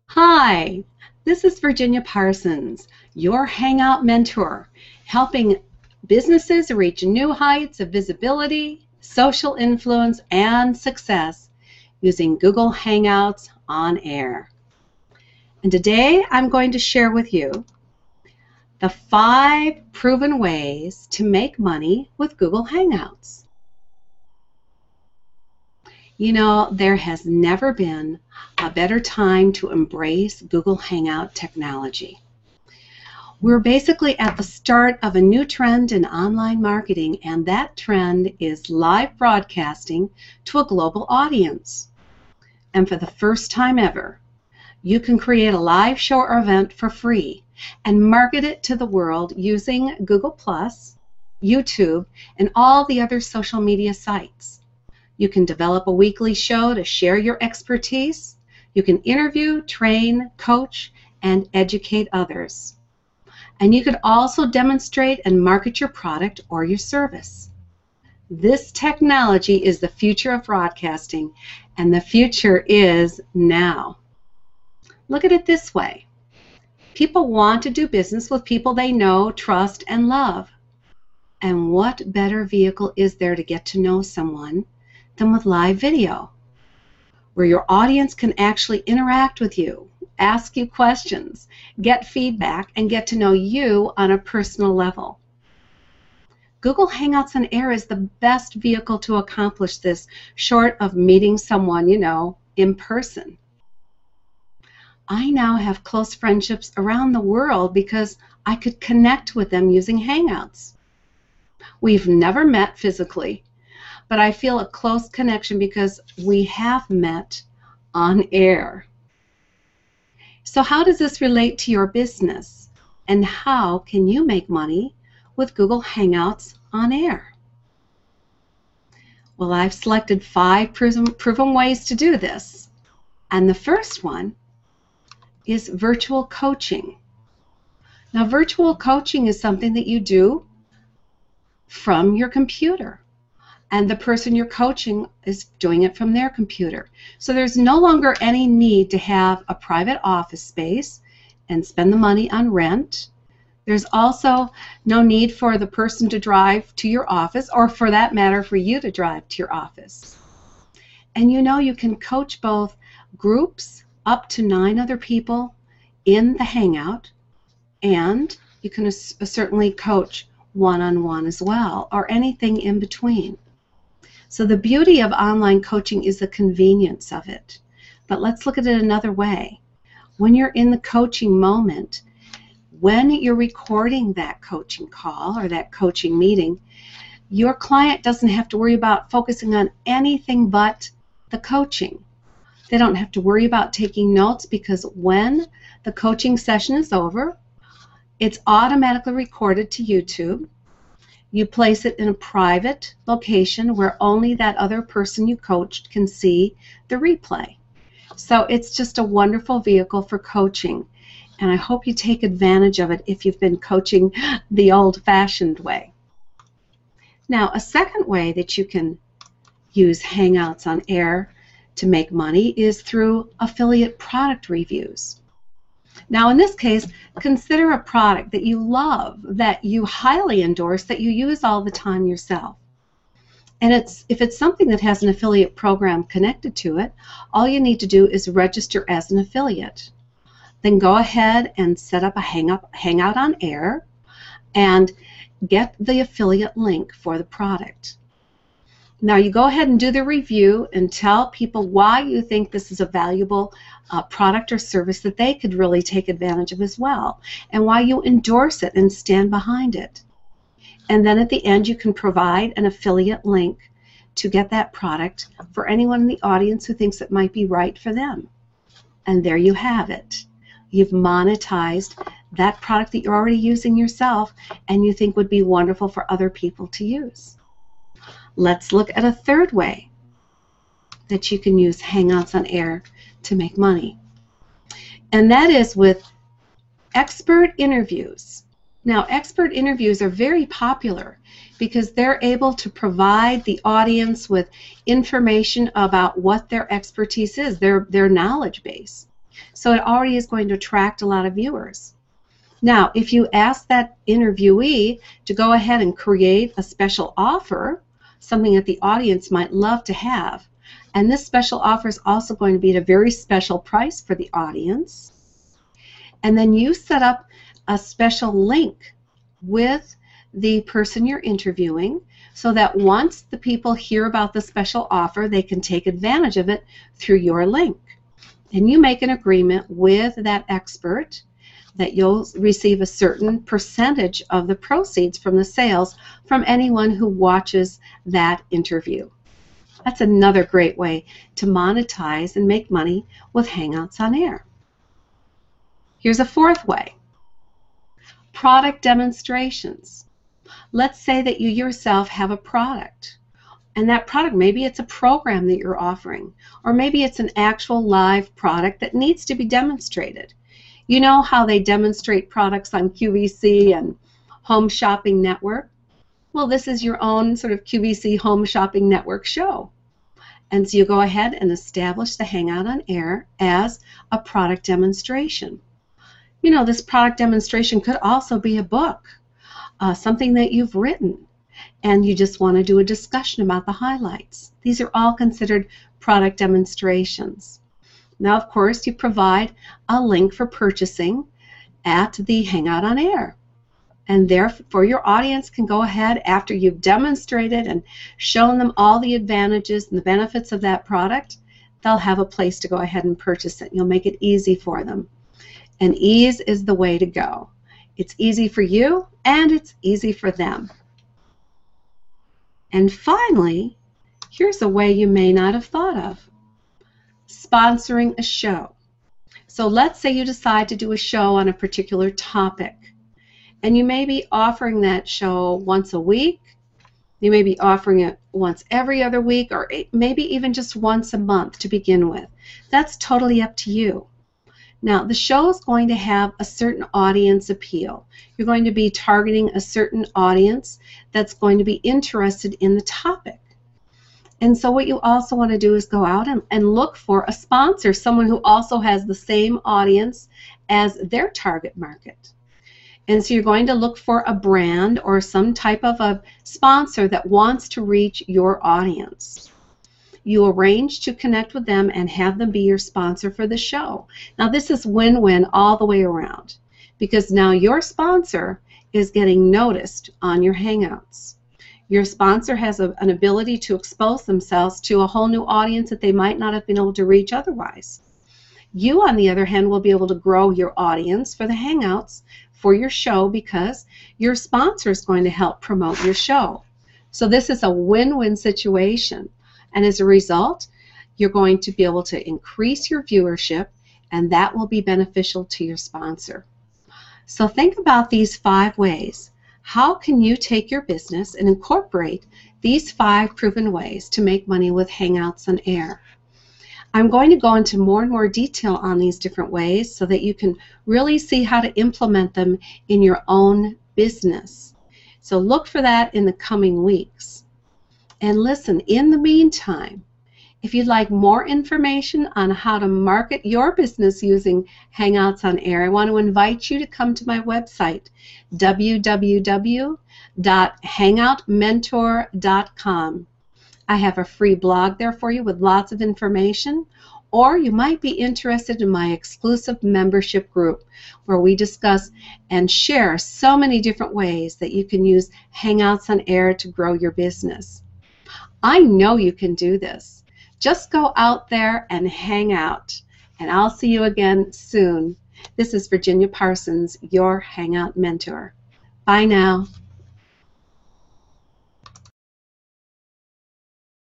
Hi, this is Virginia Parsons, your Hangout mentor, helping businesses reach new heights of visibility, social influence, and success using Google Hangouts on Air. And today I'm going to share with you the 5 proven ways to make money with Google Hangouts. You know, there has never been a better time to embrace Google Hangout technology. We're basically at the start of a new trend in online marketing, and that trend is live broadcasting to a global audience. And for the first time ever, you can create a live show or event for free and market it to the world using Google+, YouTube, and all the other social media sites. You can develop a weekly show to share your expertise. You can interview, train, coach, and educate others. And you could also demonstrate and market your product or your service. This technology is the future of broadcasting, and the future is now. Look at it this way. People want to do business with people they know, trust, and love. And what better vehicle is there to get to know someone than with live video, where your audience can actually interact with you, ask you questions, get feedback, and get to know you on a personal level. Google Hangouts on Air is the best vehicle to accomplish this, short of meeting someone, in person. I now have close friendships around the world because I could connect with them using Hangouts. We've never met physically, but I feel a close connection because we have met on air. So how does this relate to your business? And how can you make money with Google Hangouts on Air? Well, I've selected 5 proven ways to do this. And the first one is virtual coaching. Now, virtual coaching is something that you do from your computer, and the person you're coaching is doing it from their computer. So there's no longer any need to have a private office space and spend the money on rent. There's also no need for the person to drive to your office, or for that matter, for you to drive to your office. And you can coach both groups, up to 9 other people in the Hangout, and you can certainly coach one-on-one as well, or anything in between. So the beauty of online coaching is the convenience of it. But let's look at it another way. When you're in the coaching moment, when you're recording that coaching call or that coaching meeting, your client doesn't have to worry about focusing on anything but the coaching. They don't have to worry about taking notes, because when the coaching session is over, it's automatically recorded to YouTube. You place it in a private location where only that other person you coached can see the replay. So it's just a wonderful vehicle for coaching, and I hope you take advantage of it if you've been coaching the old-fashioned way. Now, a second way that you can use Hangouts on Air to make money is through affiliate product reviews. Now, in this case, consider a product that you love, that you highly endorse, that you use all the time yourself. And if it's something that has an affiliate program connected to it, all you need to do is register as an affiliate. Then go ahead and set up a Hangout on Air and get the affiliate link for the product. Now you go ahead and do the review and tell people why you think this is a valuable product or service that they could really take advantage of as well, and why you endorse it and stand behind it. And then at the end you can provide an affiliate link to get that product for anyone in the audience who thinks it might be right for them. And there you have it. You've monetized that product that you're already using yourself and you think would be wonderful for other people to use. Let's look at a third way that you can use Hangouts on Air to make money. And that is with expert interviews. Now, expert interviews are very popular because they're able to provide the audience with information about what their expertise is, their knowledge base. So it already is going to attract a lot of viewers. Now, if you ask that interviewee to go ahead and create a special offer, something that the audience might love to have, and this special offer is also going to be at a very special price for the audience, and then you set up a special link with the person you're interviewing so that once the people hear about the special offer, they can take advantage of it through your link. And you make an agreement with that expert that you'll receive a certain percentage of the proceeds from the sales from anyone who watches that interview. That's another great way to monetize and make money with Hangouts on Air. Here's a fourth way. Product demonstrations. Let's say that you yourself have a product, and that product, maybe it's a program that you're offering, or maybe it's an actual live product that needs to be demonstrated. You know how they demonstrate products on QVC and Home Shopping Network? Well, this is your own sort of QVC Home Shopping Network show. And so you go ahead and establish the Hangout on Air as a product demonstration. You know, this product demonstration could also be a book, something that you've written, and you just want to do a discussion about the highlights. These are all considered product demonstrations. Now, of course, you provide a link for purchasing at the Hangout on Air. And therefore, your audience can go ahead after you've demonstrated and shown them all the advantages and the benefits of that product, they'll have a place to go ahead and purchase it. You'll make it easy for them. And ease is the way to go. It's easy for you and it's easy for them. And finally, here's a way you may not have thought of. Sponsoring a show. So let's say you decide to do a show on a particular topic, and you may be offering that show once a week, you may be offering it once every other week, or maybe even just once a month to begin with. That's totally up to you. Now, the show is going to have a certain audience appeal. You're going to be targeting a certain audience that's going to be interested in the topic. And so what you also want to do is go out and look for a sponsor, someone who also has the same audience as their target market. And so you're going to look for a brand or some type of a sponsor that wants to reach your audience. You arrange to connect with them and have them be your sponsor for the show. Now this is win-win all the way around, because now your sponsor is getting noticed on your Hangouts. Your sponsor has an ability to expose themselves to a whole new audience that they might not have been able to reach otherwise. You, on the other hand, will be able to grow your audience for the Hangouts for your show because your sponsor is going to help promote your show. So this is a win-win situation. And as a result, you're going to be able to increase your viewership, and that will be beneficial to your sponsor. So think about these 5 ways. How can you take your business and incorporate these 5 proven ways to make money with Hangouts on Air? I'm going to go into more and more detail on these different ways so that you can really see how to implement them in your own business. So look for that in the coming weeks. And listen, in the meantime, if you'd like more information on how to market your business using Hangouts on Air, I want to invite you to come to my website, www.hangoutmentor.com. I have a free blog there for you with lots of information, or you might be interested in my exclusive membership group where we discuss and share so many different ways that you can use Hangouts on Air to grow your business. I know you can do this. Just go out there and hang out, and I'll see you again soon. This is Virginia Parsons, your Hangout Mentor. Bye now.